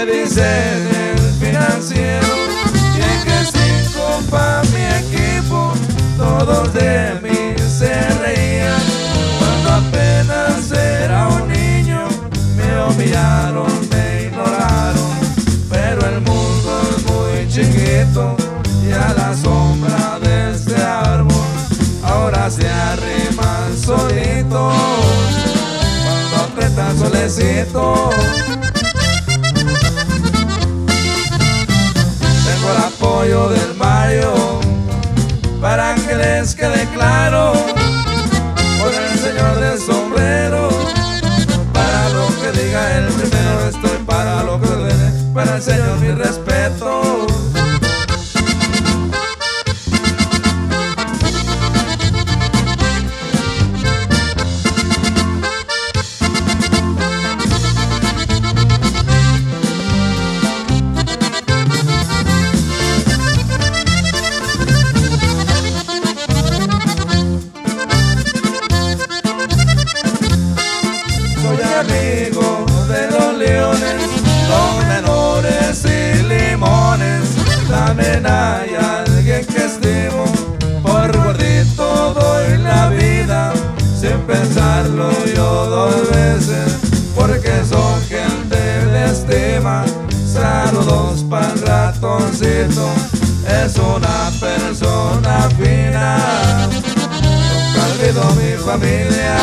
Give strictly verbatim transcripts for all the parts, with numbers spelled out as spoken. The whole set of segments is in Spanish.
me dicen el financiero. Y en que cinco pa' mi equipo, todos de mí se reían. Cuando apenas era un niño, me humillaron, me ignoraron. Pero el mundo es muy chiquito y a la sombra de este árbol ahora se arriman solitos cuando aprieta el solecito. Tengo el apoyo del Mario para que les quede claro, por el señor del sombrero. Para lo que diga el primero estoy, para lo que ordene, para el señor mi respeto. Soy amigo de los leones, los menores y limones. También hay alguien que estimo, por gordito doy la vida, sin pensarlo yo dos veces, porque son gente de estima. Saludos pa'l ratoncito, es una persona fina, nunca olvido mi familia.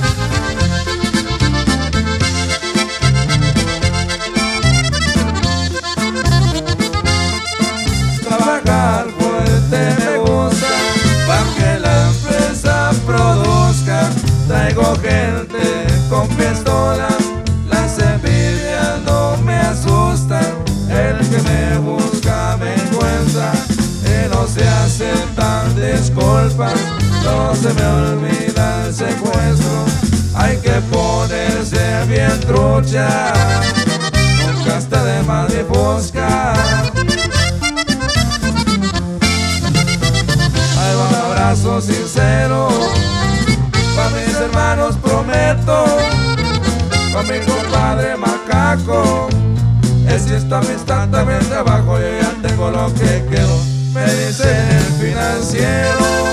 Trabajar fuerte me gusta, pa' que la empresa produzca. Traigo gente con pistolas, las envidias no me asustan. El que me busca me encuentra y no se aceptan disculpas. No se me olvida el secuestro, hay que ponerse bien trucha, nunca está de más ni busca. Un abrazo sincero pa' mis hermanos prometo, pa' mi compadre Macaco. Es esta amistad también trabajo, yo ya tengo lo que quiero, me dice el financiero.